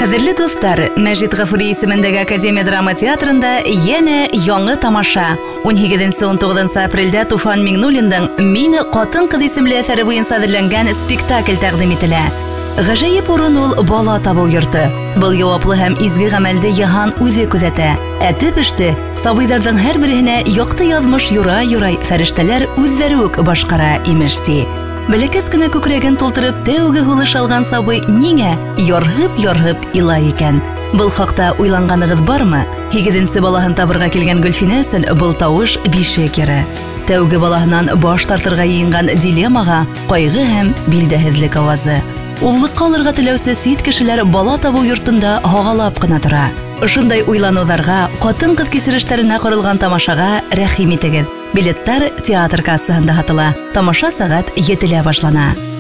Кадерле достар, Мәҗит Гафури исемендәге Академия драма театрында яңа яңа тамаша. 18-19 апрельдә Туфан Миңнуллинның «Мине катын-кыз» исемле әсәре буенча әзерләнгән спектакль тәкъдим ителә. Гаҗәеп урын ул бала табу йорты. Был яваплы һәм изге гамәлде Яхан үзе күзәтә. Төп эште сабыйларның һәрберенә якты язмыш юрай фәрештәләр үзләре үк башкара имешти. Бәләкәс кенә күкрәген тултырып тәүге һулыш алган сабый нигә ярһып илай икән? Был хакта уйланганыгыз бармы? 8нче балаһын табырга килгән Гөлфинә өчен был тавыш бишек ере. Тәүге балаһыннан баш тартырга йыенган дилеммага кайгы һәм билдәһезлек авазы. Уллыкка алырга теләүсез сит кешеләр бала табу йортында хагалап кына тора. Ошындай уйлануларга, катын-кыз кисерештәренә корылган тамашага рәхим итегез. Билеттар театр кассасында һатыла. Тамаша сәгать 7-дә башлана.